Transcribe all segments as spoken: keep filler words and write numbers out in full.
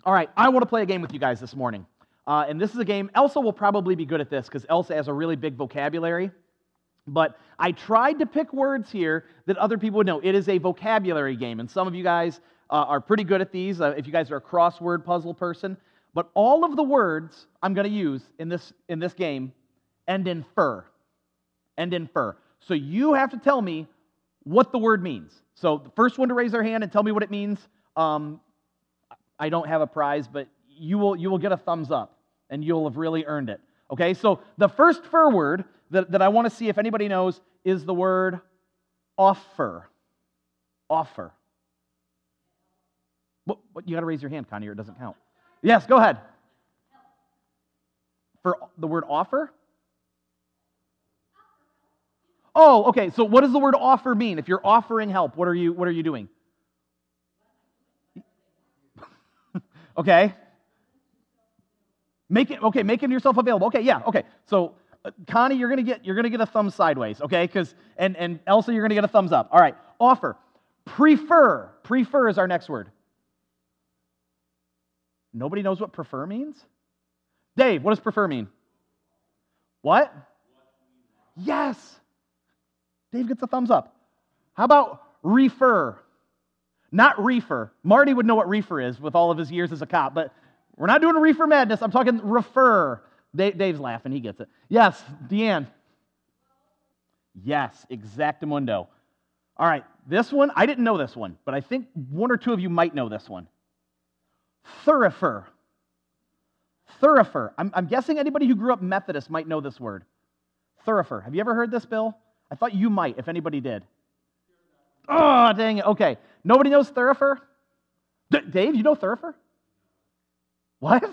All right, I want to play a game with you guys this morning. Uh, and this is a game, Elsa will probably be good at this because Elsa has a really big vocabulary. But I tried to pick words here that other people would know. It is a vocabulary game, and some of you guys uh, are pretty good at these, uh, if you guys are a crossword puzzle person. But all of the words I'm going to use in this, in this game end in fur. End in fur. So you have to tell me what the word means. So the first one to raise their hand and tell me what it means, um, I don't have a prize, but you will, you will get a thumbs up, and you'll have really earned it. Okay, so the first fur word that, that I want to see if anybody knows is the word offer. Offer. What, what, you got to raise your hand, Connie, or it doesn't count. Yes, go ahead. For the word offer? Oh, okay, so what does the word offer mean? If you're offering help, what are you, what are you doing? Okay. Make it, okay, making yourself available. Okay, yeah, okay. So, uh, Connie, you're gonna get you're gonna get a thumb sideways, okay? Because and and Elsa, you're gonna get a thumbs up. All right. Offer. Prefer. Prefer is our next word. Nobody knows what prefer means? Dave, what does prefer mean? What? Yes. Dave gets a thumbs up. How about refer? Not reefer. Marty would know what reefer is with all of his years as a cop, but we're not doing a reefer madness. I'm talking refer. Dave, Dave's laughing. He gets it. Yes, Deanne. Yes, exactamundo. All right, this one, I didn't know this one, but I think one or two of you might know this one. Thurifer. Thurifer. I'm, I'm guessing anybody who grew up Methodist might know this word. Thurifer. Have you ever heard this, Bill? I thought you might, if anybody did. Oh, dang it. Okay. Nobody knows Thurifer? D- Dave, you know Thurifer? What?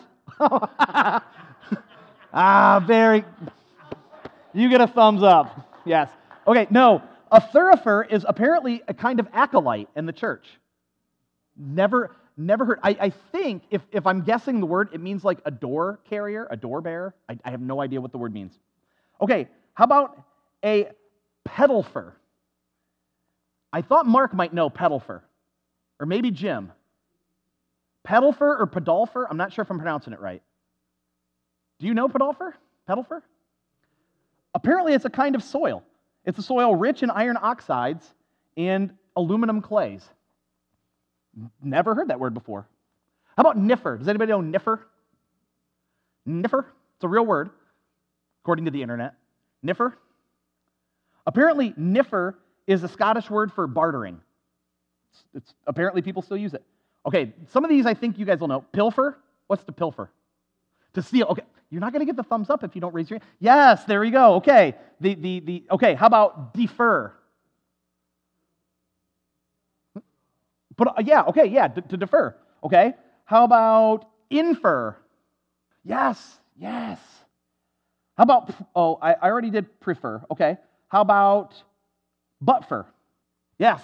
ah, very. You get a thumbs up. Yes. Okay, no. A thurifer is apparently a kind of acolyte in the church. Never, never heard. I, I think, if, if I'm guessing the word, it means like a door carrier, a door bearer. I, I have no idea what the word means. Okay, how about a pedalfer? I thought Mark might know pedalfer, or maybe Jim. Pedalfer or pedalfer? I'm not sure if I'm pronouncing it right. Do you know pedalfer? Pedalfer? Apparently it's a kind of soil. It's a soil rich in iron oxides and aluminum clays. Never heard that word before. How about niffer? Does anybody know niffer? Niffer? It's a real word, according to the internet. Niffer? Apparently niffer is a Scottish word for bartering. It's, it's, apparently people still use it. Okay, some of these I think you guys will know. Pilfer? What's to pilfer? To steal. Okay, you're not going to get the thumbs up if you don't raise your hand. Yes, there we go. Okay, the the the. Okay, how about defer? But uh, yeah, okay, yeah, d- to defer. Okay, how about infer? Yes, yes. How about? Oh, I, I already did prefer. Okay, how about butfer? Yes.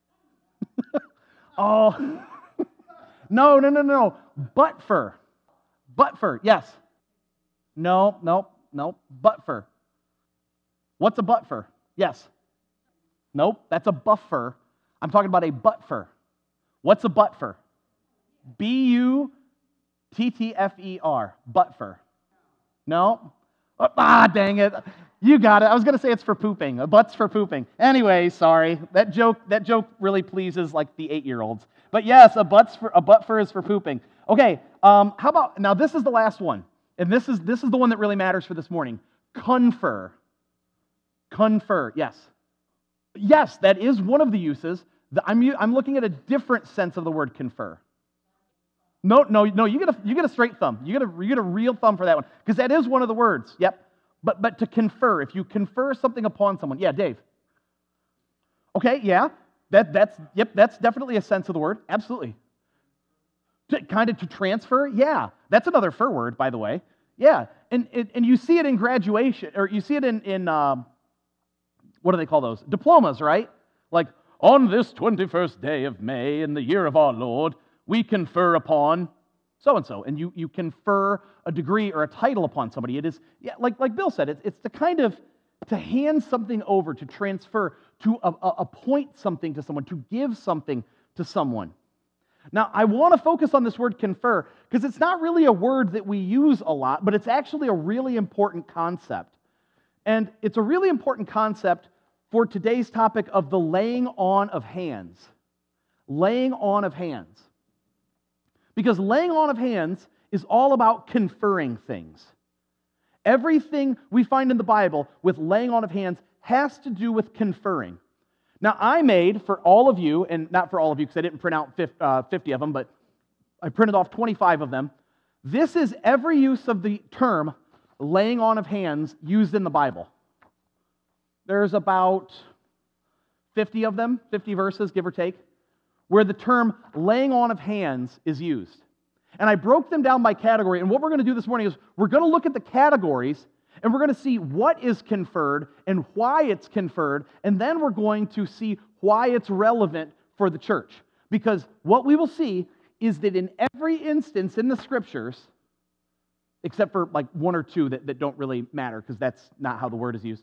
oh. No, no, no, no. Butfer. Butfer, yes. No, no, no. Butfer. What's a butfer? Yes. Nope, that's a buffer. I'm talking about a buttfer. What's a buttfer? B U T T F E R. Buttfer. No? Ah, dang it. You got it. I was going to say it's for pooping. A butt's for pooping. Anyway, sorry. That joke that joke really pleases like the eight-year-olds. But yes, a butt's for a buttfer is for pooping. Okay, um, how about now this is the last one. And this is this is the one that really matters for this morning. Confer. Confer, yes. Yes, that is one of the uses. I'm I'm looking at a different sense of the word confer. No, no, no, you get a you get a straight thumb. You get a you get a real thumb for that one. Because that is one of the words. Yep. But but to confer, if you confer something upon someone. Yeah, Dave. Okay, yeah. That that's yep, that's definitely a sense of the word. Absolutely. To, kind of to transfer, yeah. That's another fur word, by the way. Yeah. And and, and you see it in graduation, or you see it in, in um, what do they call those? Diplomas, right? Like, on this twenty-first day of May in the year of our Lord, we confer upon so-and-so. And you, you confer a degree or a title upon somebody. It is, yeah, like, like Bill said, it's, it's to kind of, to hand something over, to transfer, to a, a, appoint something to someone, to give something to someone. Now, I want to focus on this word confer because it's not really a word that we use a lot, but it's actually a really important concept. And it's a really important concept for today's topic of the laying on of hands. Laying on of hands. Because laying on of hands is all about conferring things. Everything we find in the Bible with laying on of hands has to do with conferring. Now, I made for all of you, and not for all of you because I didn't print out fifty of them, but I printed off twenty-five of them. This is every use of the term laying on of hands used in the Bible. There's about fifty of them, fifty verses, give or take, where the term laying on of hands is used. And I broke them down by category, and what we're going to do this morning is we're going to look at the categories, and we're going to see what is conferred and why it's conferred, and then we're going to see why it's relevant for the church. Because what we will see is that in every instance in the Scriptures, except for like one or two that, that don't really matter because that's not how the word is used,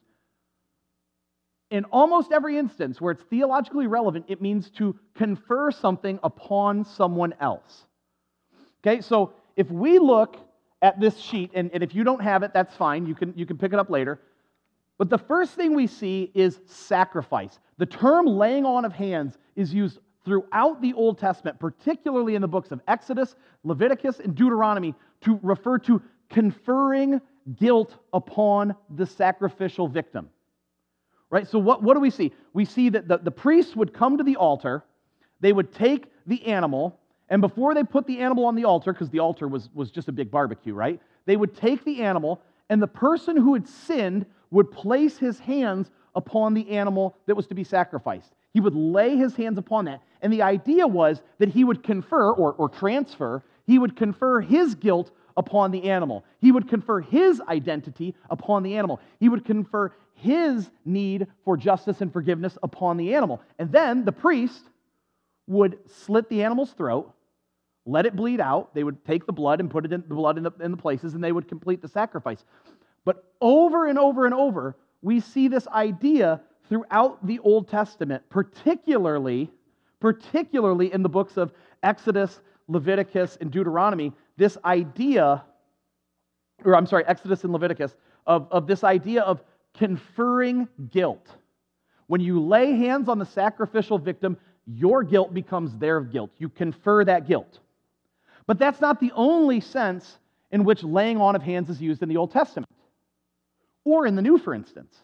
in almost every instance where it's theologically relevant, it means to confer something upon someone else. Okay, so if we look at this sheet, and, and if you don't have it, that's fine. You can, you can pick it up later. But the first thing we see is sacrifice. The term laying on of hands is used throughout the Old Testament, particularly in the books of Exodus, Leviticus, and Deuteronomy, to refer to conferring guilt upon the sacrificial victim. Right? So what, what do we see? We see that the, the priests would come to the altar, they would take the animal, and before they put the animal on the altar, because the altar was, was just a big barbecue, right? They would take the animal, and the person who had sinned would place his hands upon the animal that was to be sacrificed. He would lay his hands upon that. And the idea was that he would confer, or, or transfer, he would confer his guilt upon the animal. He would confer his identity upon the animal. He would confer his need for justice and forgiveness upon the animal. And then the priest would slit the animal's throat, let it bleed out. They would take the blood and put it in the blood in the, in the places, and they would complete the sacrifice. But over and over and over, we see this idea throughout the Old Testament, particularly, particularly in the books of Exodus, Leviticus, and Deuteronomy, this idea, or I'm sorry, Exodus and Leviticus, of, of this idea of conferring guilt. When you lay hands on the sacrificial victim, your guilt becomes their guilt. You confer that guilt. But that's not the only sense in which laying on of hands is used in the Old Testament, or in the New, for instance.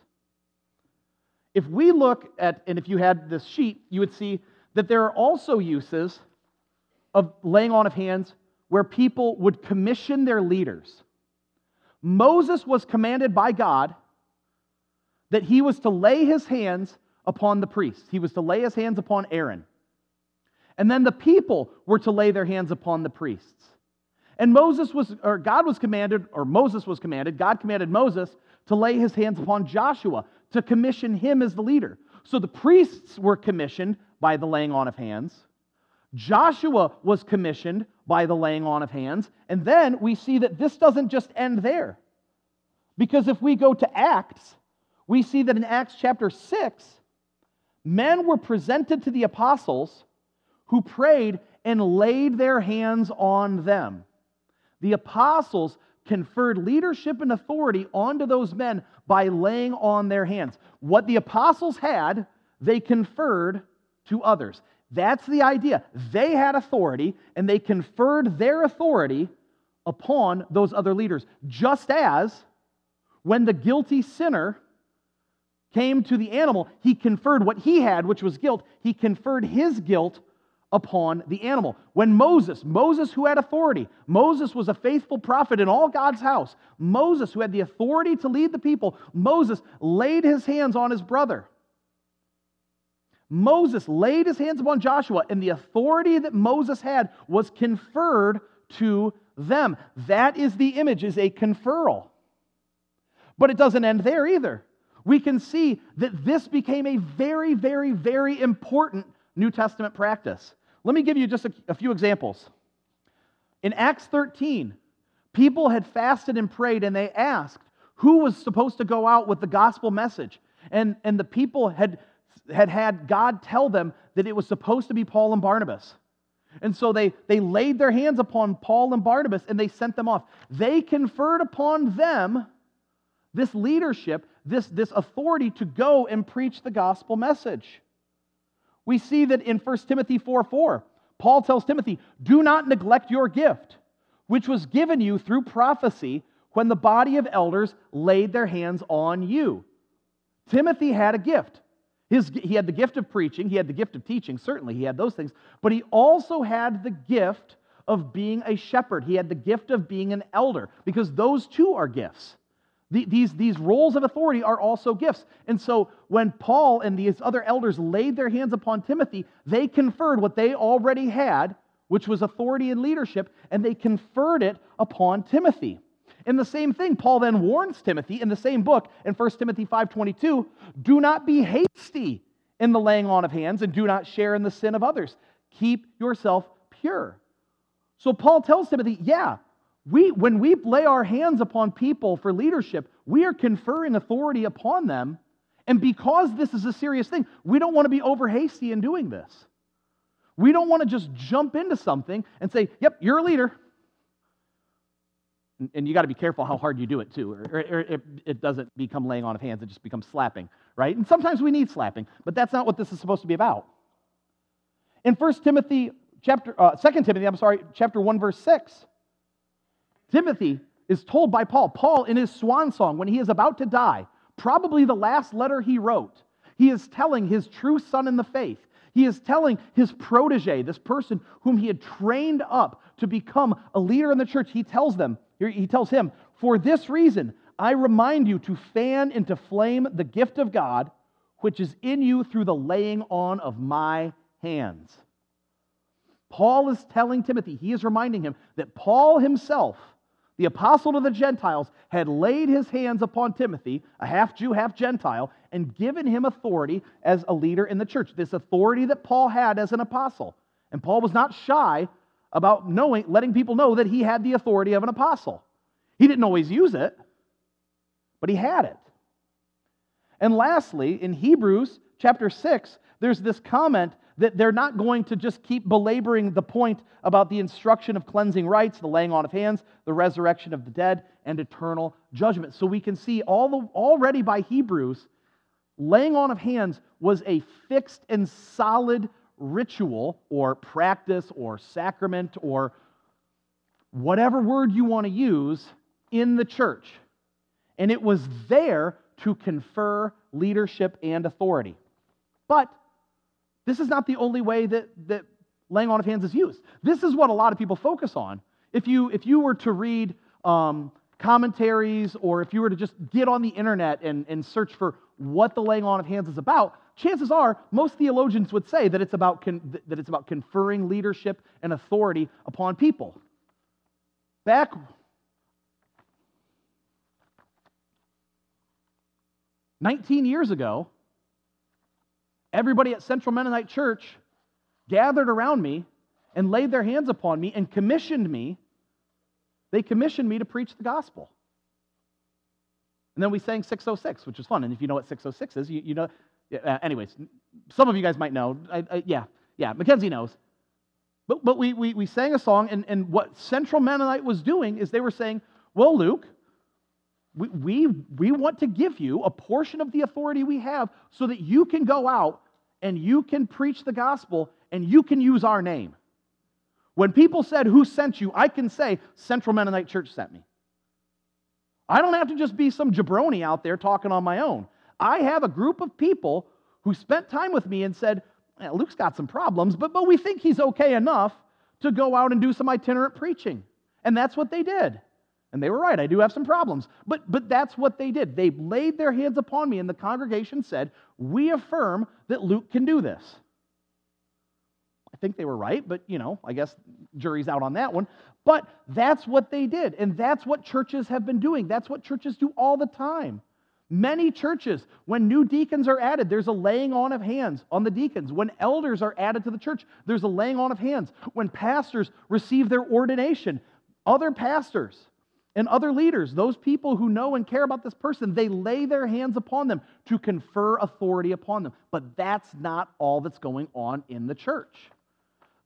If we look at, and if you had this sheet, you would see that there are also uses of laying on of hands where people would commission their leaders. Moses was commanded by God that he was to lay his hands upon the priests. He was to lay his hands upon Aaron. And then the people were to lay their hands upon the priests. And Moses was, or God was commanded, or Moses was commanded, God commanded Moses to lay his hands upon Joshua, to commission him as the leader. So the priests were commissioned by the laying on of hands. Joshua was commissioned by the laying on of hands. And then we see that this doesn't just end there. Because if we go to Acts, we see that in Acts chapter six, men were presented to the apostles who prayed and laid their hands on them. The apostles conferred leadership and authority onto those men by laying on their hands. What the apostles had, they conferred to others. That's the idea. They had authority, and they conferred their authority upon those other leaders. Just as when the guilty sinner came to the animal, he conferred what he had, which was guilt. He conferred his guilt upon the animal. When Moses, Moses who had authority, Moses was a faithful prophet in all God's house. Moses, who had the authority to lead the people, Moses laid his hands on his brother. Moses laid his hands upon Joshua, and the authority that Moses had was conferred to them. That is the image, is a conferral. But it doesn't end there either. We can see that this became a very, very, very important New Testament practice. Let me give you just a, a few examples. In Acts thirteen, people had fasted and prayed, and they asked who was supposed to go out with the gospel message. And, and the people had, had had God tell them that it was supposed to be Paul and Barnabas. And so they, they laid their hands upon Paul and Barnabas and they sent them off. They conferred upon them this leadership, this, this authority to go and preach the gospel message. We see that in First Timothy four four, Paul tells Timothy, "Do not neglect your gift, which was given you through prophecy when the body of elders laid their hands on you." Timothy had a gift. His, he had the gift of preaching, he had the gift of teaching, certainly he had those things, but he also had the gift of being a shepherd. He had the gift of being an elder, because those two are gifts. The, these, these roles of authority are also gifts. And so when Paul and these other elders laid their hands upon Timothy, they conferred what they already had, which was authority and leadership, and they conferred it upon Timothy. And the same thing, Paul then warns Timothy in the same book in First Timothy five twenty-two, "Do not be hasty in the laying on of hands, and do not share in the sin of others. Keep yourself pure." So Paul tells Timothy, yeah, we when we lay our hands upon people for leadership, we are conferring authority upon them. And because this is a serious thing, we don't want to be over hasty in doing this. We don't want to just jump into something and say, yep, you're a leader. And you got to be careful how hard you do it too, or, or, or it, it doesn't become laying on of hands, it just becomes slapping, right? And sometimes we need slapping, but that's not what this is supposed to be about. In First Timothy chapter, uh, Second Timothy, I'm sorry, chapter one, verse six, Timothy is told by Paul, Paul in his swan song, when he is about to die, probably the last letter he wrote, he is telling his true son in the faith, he is telling his protege, this person whom he had trained up to become a leader in the church, he tells them, he tells him, "For this reason, I remind you to fan into flame the gift of God, which is in you through the laying on of my hands." Paul is telling Timothy, he is reminding him that Paul himself, the apostle to the Gentiles, had laid his hands upon Timothy, a half Jew, half Gentile, and given him authority as a leader in the church. This authority that Paul had as an apostle. And Paul was not shy about knowing, letting people know that he had the authority of an apostle. He didn't always use it, but he had it. And lastly, in Hebrews chapter six, there's this comment that they're not going to just keep belaboring the point about the instruction of cleansing rites, the laying on of hands, the resurrection of the dead, and eternal judgment. So we can see all the, already by Hebrews, laying on of hands was a fixed and solid ritual or practice or sacrament or whatever word you want to use in the church. And it was there to confer leadership and authority. But this is not the only way that, that laying on of hands is used. This is what a lot of people focus on. If you, if you were to read um, commentaries, or if you were to just get on the internet and, and search for what the laying on of hands is about, chances are most theologians would say that it's about con- that it's about conferring leadership and authority upon people. Back nineteen years ago, everybody at Central Mennonite Church gathered around me and laid their hands upon me and commissioned me. They commissioned me to preach the gospel. And then we sang six oh six, which was fun. And if you know what six oh six is, you, you know. Uh, anyways, some of you guys might know. I, I, yeah, yeah, Mackenzie knows. But but we we, we sang a song, and, and what Central Mennonite was doing is they were saying, well, Luke, we, we, we want to give you a portion of the authority we have so that you can go out and you can preach the gospel and you can use our name. When people said, who sent you? I can say, Central Mennonite Church sent me. I don't have to just be some jabroni out there talking on my own. I have a group of people who spent time with me and said, eh, Luke's got some problems, but, but we think he's okay enough to go out and do some itinerant preaching. And that's what they did. And they were right, I do have some problems. But, but that's what they did. They laid their hands upon me, and the congregation said, we affirm that Luke can do this. I think they were right, but, you know, I guess jury's out on that one. But that's what they did, and that's what churches have been doing. That's what churches do all the time. Many churches, when new deacons are added, there's a laying on of hands on the deacons. When elders are added to the church, there's a laying on of hands. When pastors receive their ordination, other pastors and other leaders, those people who know and care about this person, they lay their hands upon them to confer authority upon them. But that's not all that's going on in the church.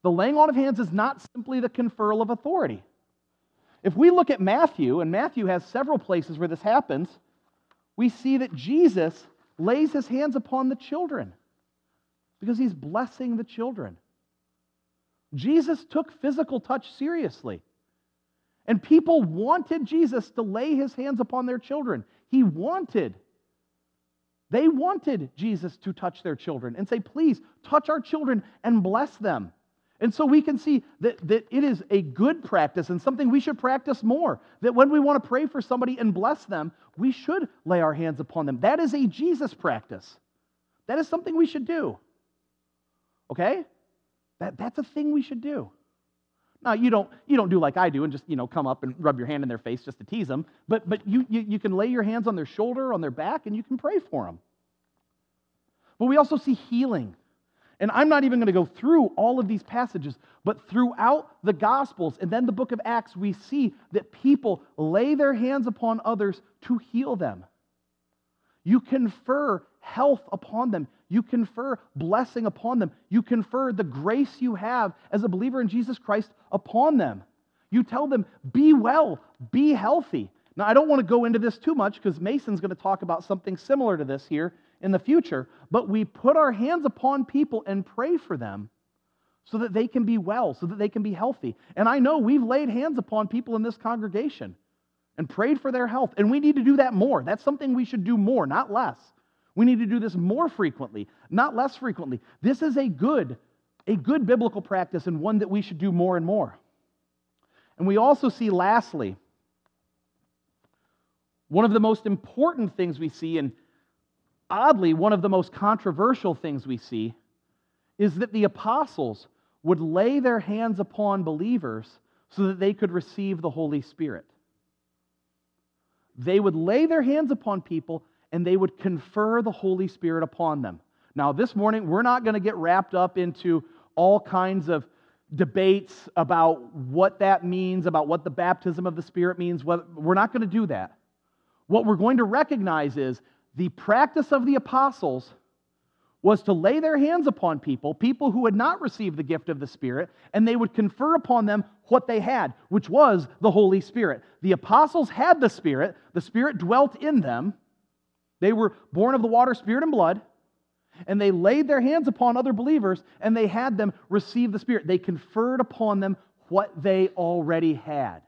The laying on of hands is not simply the conferral of authority. If we look at Matthew, and Matthew has several places where this happens, we see that Jesus lays his hands upon the children because he's blessing the children. Jesus took physical touch seriously. And people wanted Jesus to lay his hands upon their children. He wanted, they wanted Jesus to touch their children and say, please, touch our children and bless them. And so we can see that, that it is a good practice and something we should practice more. That when we want to pray for somebody and bless them, we should lay our hands upon them. That is a Jesus practice. That is something we should do. Okay? That, that's a thing we should do. Now, you don't, you don't do like I do and just, you know, come up and rub your hand in their face just to tease them, but, but you, you, you can lay your hands on their shoulder, on their back, and you can pray for them. But we also see healing. And I'm not even going to go through all of these passages, but throughout the Gospels and then the book of Acts, we see that people lay their hands upon others to heal them. You confer health upon them. You confer blessing upon them. You confer the grace you have as a believer in Jesus Christ upon them. You tell them, be well, be healthy. Now, I don't want to go into this too much because Mason's going to talk about something similar to this here in the future, but we put our hands upon people and pray for them so that they can be well, so that they can be healthy. And I know we've laid hands upon people in this congregation and prayed for their health, and we need to do that more. That's something we should do more, not less. We need to do this more frequently, not less frequently. This is a good, a good biblical practice and one that we should do more and more. And we also see, lastly, one of the most important things we see, and oddly, one of the most controversial things we see, is that the apostles would lay their hands upon believers so that they could receive the Holy Spirit. They would lay their hands upon people and they would confer the Holy Spirit upon them. Now, this morning, we're not going to get wrapped up into all kinds of debates about what that means, about what the baptism of the Spirit means. We're not going to do that. What we're going to recognize is the practice of the apostles was to lay their hands upon people, people who had not received the gift of the Spirit, and they would confer upon them what they had, which was the Holy Spirit. The apostles had the Spirit. The Spirit dwelt in them. They were born of the water, spirit, and blood, and they laid their hands upon other believers, and they had them receive the Spirit. They conferred upon them what they already had.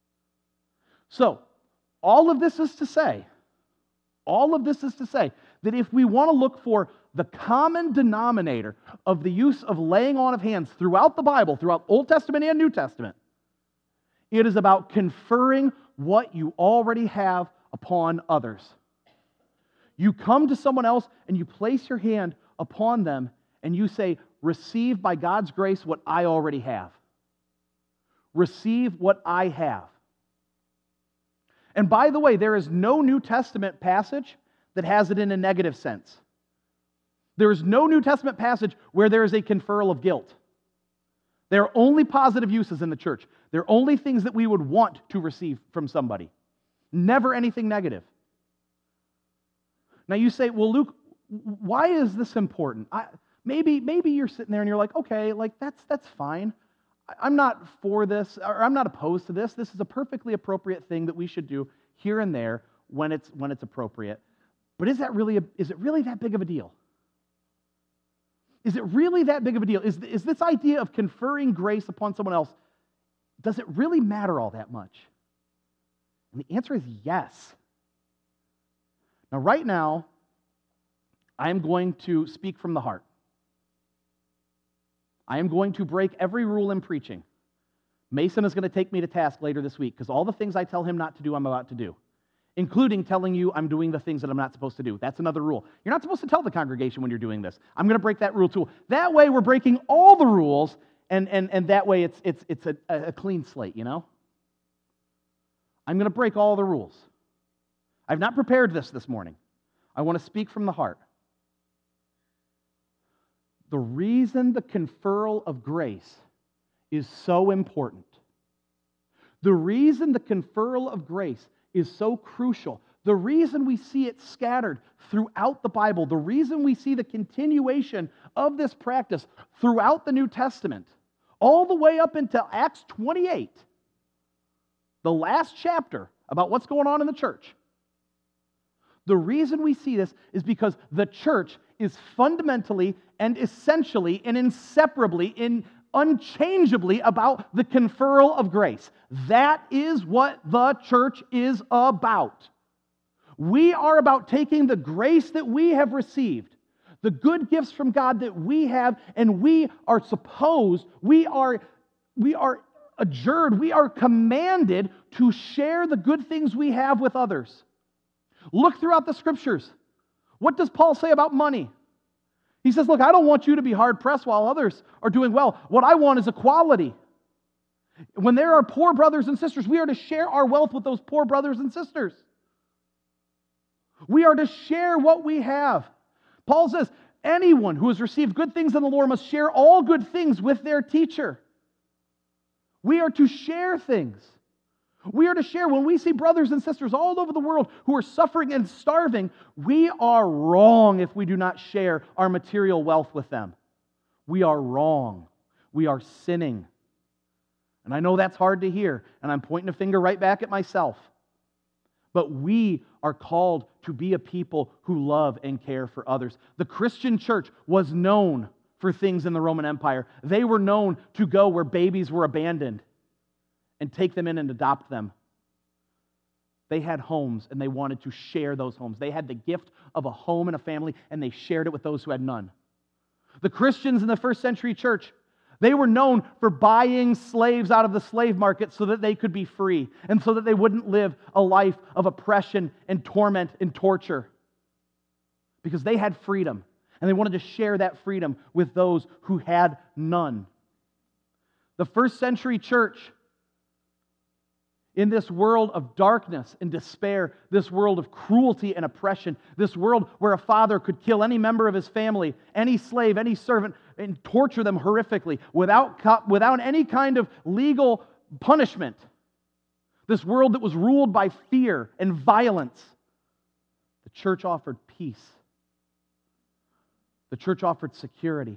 So, all of this is to say, all of this is to say that if we want to look for the common denominator of the use of laying on of hands throughout the Bible, throughout Old Testament and New Testament, it is about conferring what you already have upon others. You come to someone else and you place your hand upon them and you say, receive by God's grace what I already have. Receive what I have. And by the way, there is no New Testament passage that has it in a negative sense. There is no New Testament passage where there is a conferral of guilt. There are only positive uses in the church. There are only things that we would want to receive from somebody. Never anything negative. Now you say, well, Luke, why is this important? I, maybe, maybe you're sitting there and you're like, okay, like that's that's fine. I'm not for this, or I'm not opposed to this. This is a perfectly appropriate thing that we should do here and there when it's when it's appropriate. But is that really a, is it really that big of a deal? Is it really that big of a deal? Is, is this idea of conferring grace upon someone else, does it really matter all that much? And the answer is yes. Now, right now, I am going to speak from the heart. I am going to break every rule in preaching. Mason is going to take me to task later this week because all the things I tell him not to do, I'm about to do, including telling you I'm doing the things that I'm not supposed to do. That's another rule. You're not supposed to tell the congregation when you're doing this. I'm going to break that rule too. That way, we're breaking all the rules, and, and, and that way it's, it's, it's a, a clean slate, you know? I'm going to break all the rules. I've not prepared this this morning. I want to speak from the heart. The reason the conferral of grace is so important, the reason the conferral of grace is so crucial, the reason we see it scattered throughout the Bible, the reason we see the continuation of this practice throughout the New Testament, all the way up until Acts twenty-eight, the last chapter about what's going on in the church. The reason we see this is because the church is fundamentally and essentially and inseparably and unchangeably about the conferral of grace. That is what the church is about. We are about taking the grace that we have received, the good gifts from God that we have, and we are supposed, we are, we are adjured, we are commanded to share the good things we have with others. Look throughout the Scriptures. What does Paul say about money? He says, look, I don't want you to be hard-pressed while others are doing well. What I want is equality. When there are poor brothers and sisters, we are to share our wealth with those poor brothers and sisters. We are to share what we have. Paul says, anyone who has received good things in the Lord must share all good things with their teacher. We are to share things. We are to share. When we see brothers and sisters all over the world who are suffering and starving, we are wrong if we do not share our material wealth with them. We are wrong. We are sinning. And I know that's hard to hear, and I'm pointing a finger right back at myself. But we are called to be a people who love and care for others. The Christian church was known for things in the Roman Empire. They were known to go where babies were abandoned and take them in and adopt them. They had homes, and they wanted to share those homes. They had the gift of a home and a family, and they shared it with those who had none. The Christians in the first century church, they were known for buying slaves out of the slave market so that they could be free and so that they wouldn't live a life of oppression and torment and torture. Because they had freedom, and they wanted to share that freedom with those who had none. The first century church, in this world of darkness and despair, this world of cruelty and oppression, this world where a father could kill any member of his family, any slave, any servant, and torture them horrifically without, without any kind of legal punishment. This world that was ruled by fear and violence. The church offered peace. The church offered security.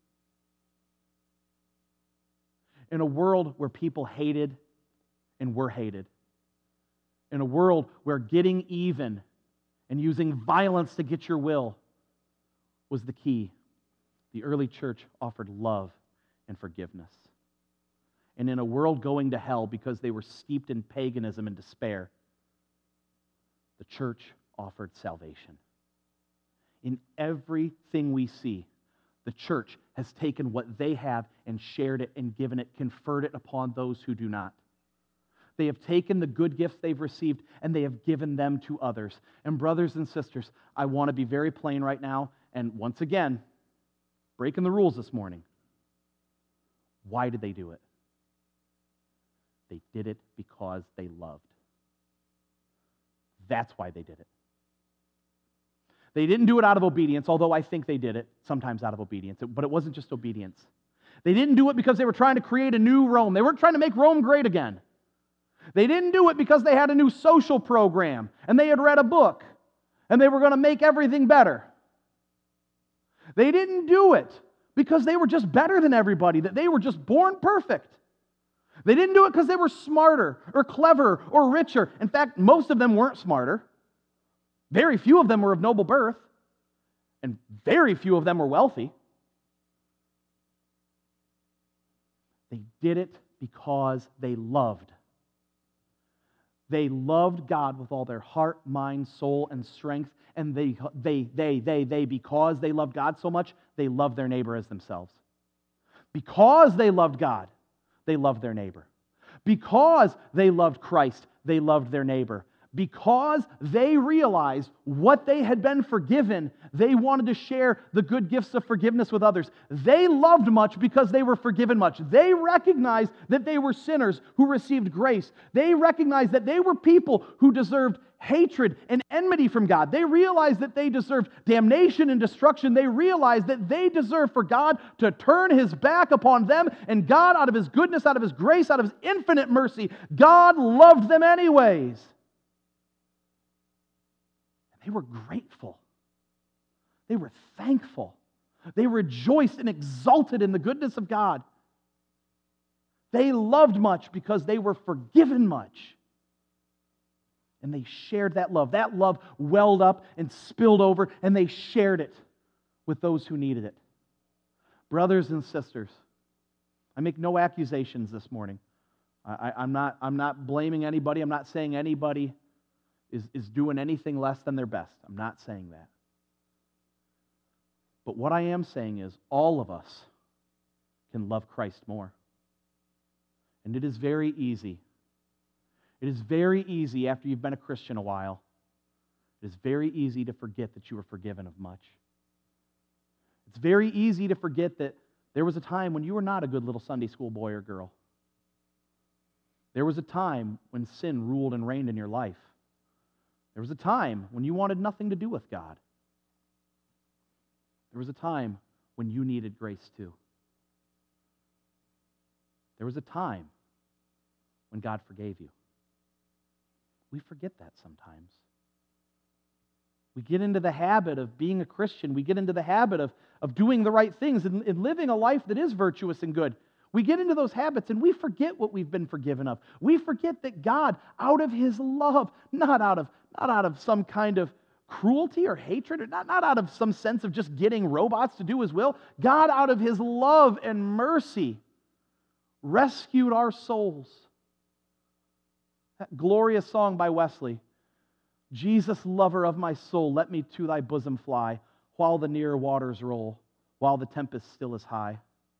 In a world where people hated and were hated. In a world where getting even and using violence to get your will was the key, the early church offered love and forgiveness. And in a world going to hell because they were steeped in paganism and despair, the church offered salvation. In everything we see, the church has taken what they have and shared it and given it, conferred it upon those who do not. They have taken the good gifts they've received and they have given them to others. And brothers and sisters, I want to be very plain right now, and once again, breaking the rules this morning. Why did they do it? They did it because they loved. That's why they did it. They didn't do it out of obedience, although I think they did it sometimes out of obedience, but it wasn't just obedience. They didn't do it because they were trying to create a new Rome. They weren't trying to make Rome great again. They didn't do it because they had a new social program and they had read a book and they were going to make everything better. They didn't do it because they were just better than everybody, that they were just born perfect. They didn't do it because they were smarter or clever or richer. In fact, most of them weren't smarter. Very few of them were of noble birth, and very few of them were wealthy. They did it because they loved. They loved God with all their heart, mind, soul, and strength, and they, they, they, they, they, because they loved God so much, they loved their neighbor as themselves. Because they loved God, they loved their neighbor. Because they loved Christ, they loved their neighbor. Because they realized what they had been forgiven, they wanted to share the good gifts of forgiveness with others. They loved much because they were forgiven much. They recognized that they were sinners who received grace. They recognized that they were people who deserved hatred and enmity from God. They realized that they deserved damnation and destruction. They realized that they deserved for God to turn His back upon them, and God, out of His goodness, out of His grace, out of His infinite mercy, God loved them anyways. They were grateful. They were thankful. They rejoiced and exulted in the goodness of God. They loved much because they were forgiven much. And they shared that love. That love welled up and spilled over, and they shared it with those who needed it. Brothers and sisters, I make no accusations this morning. I, I, I'm not, I'm not blaming anybody. I'm not saying anybody is, is doing anything less than their best. I'm not saying that. But what I am saying is all of us can love Christ more. And it is very easy. It is very easy after you've been a Christian a while. It is very easy to forget that you were forgiven of much. It's very easy to forget that there was a time when you were not a good little Sunday school boy or girl. There was a time when sin ruled and reigned in your life. There was a time when you wanted nothing to do with God. There was a time when you needed grace too. There was a time when God forgave you. We forget that sometimes. We get into the habit of being a Christian. We get into the habit of, of doing the right things and, and living a life that is virtuous and good. We get into those habits and we forget what we've been forgiven of. We forget that God, out of His love, not out of, not out of some kind of cruelty or hatred, or not, not out of some sense of just getting robots to do His will, God, out of His love and mercy, rescued our souls. That glorious song by Wesley, Jesus, lover of my soul, let me to thy bosom fly, while the near waters roll, while the tempest still is high.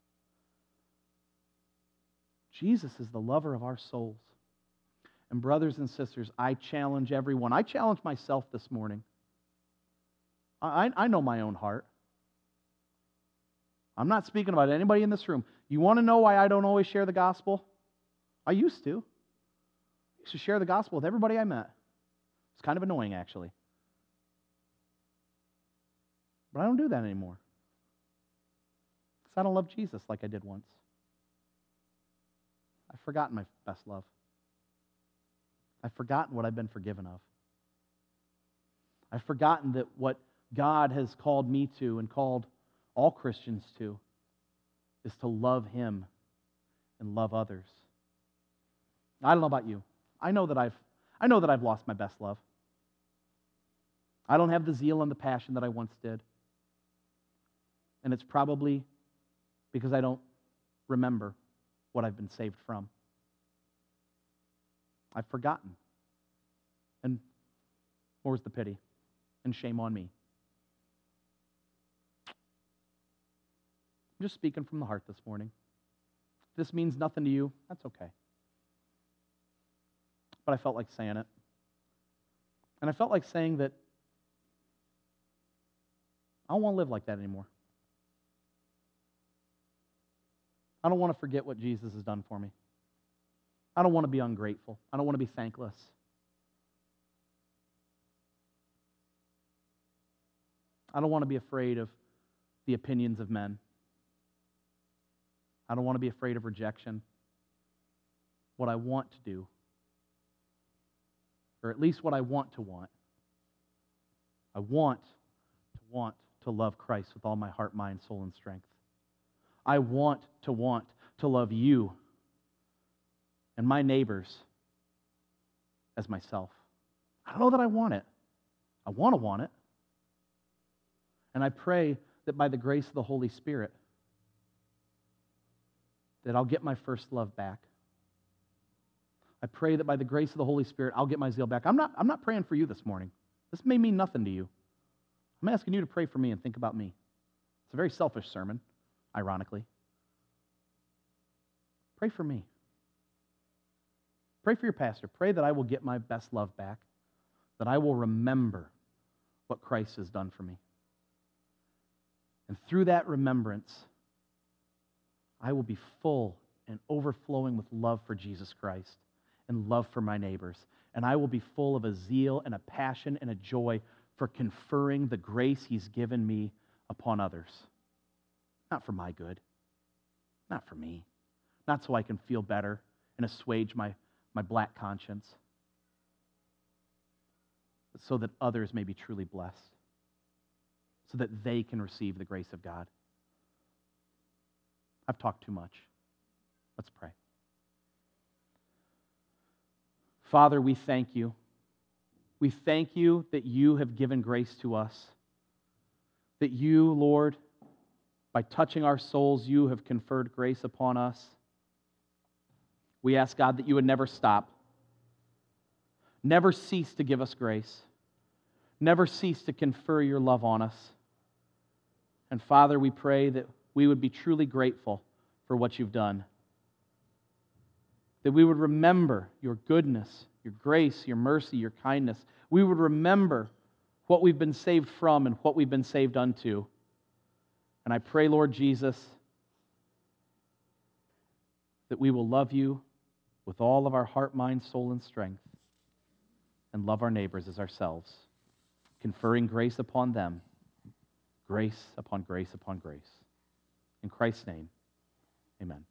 Jesus is the lover of our souls. And brothers and sisters, I challenge everyone. I challenge myself this morning. I, I know my own heart. I'm not speaking about anybody in this room. You want to know why I don't always share the gospel? I used to. I used to share the gospel with everybody I met. It's kind of annoying, actually. But I don't do that anymore. Because I don't love Jesus like I did once. I've forgotten my best love. I've forgotten what I've been forgiven of. I've forgotten that what God has called me to and called all Christians to is to love Him and love others. I don't know about you. I know that I've I know that I've lost my best love. I don't have the zeal and the passion that I once did. And it's probably because I don't remember what I've been saved from. I've forgotten. And more's the pity. And shame on me. I'm just speaking from the heart this morning. If this means nothing to you, that's okay. But I felt like saying it. And I felt like saying that I don't want to live like that anymore. I don't want to forget what Jesus has done for me. I don't want to be ungrateful. I don't want to be thankless. I don't want to be afraid of the opinions of men. I don't want to be afraid of rejection. What I want to do, or at least what I want to want, I want to want to love Christ with all my heart, mind, soul, and strength. I want to want to love you and my neighbors as myself. I don't know that I want it. I want to want it. And I pray that by the grace of the Holy Spirit, that I'll get my first love back. I pray that by the grace of the Holy Spirit, I'll get my zeal back. I'm not, I'm not praying for you this morning. This may mean nothing to you. I'm asking you to pray for me and think about me. It's a very selfish sermon, ironically. Pray for me. Pray for your pastor. Pray that I will get my best love back, that I will remember what Christ has done for me. And through that remembrance, I will be full and overflowing with love for Jesus Christ and love for my neighbors. And I will be full of a zeal and a passion and a joy for conferring the grace He's given me upon others. Not for my good. Not for me. Not so I can feel better and assuage my, my black conscience. But so that others may be truly blessed. So that they can receive the grace of God. I've talked too much. Let's pray. Father, we thank you. We thank you that you have given grace to us, that you, Lord, by touching our souls, you have conferred grace upon us. We ask, God, that you would never stop, never cease to give us grace, never cease to confer your love on us. And Father, we pray that we would be truly grateful for what you've done, that we would remember your goodness, your grace, your mercy, your kindness. We would remember what we've been saved from and what we've been saved unto. And I pray, Lord Jesus, that we will love you with all of our heart, mind, soul, and strength, and love our neighbors as ourselves, conferring grace upon them, grace upon grace upon grace. In Christ's name, amen.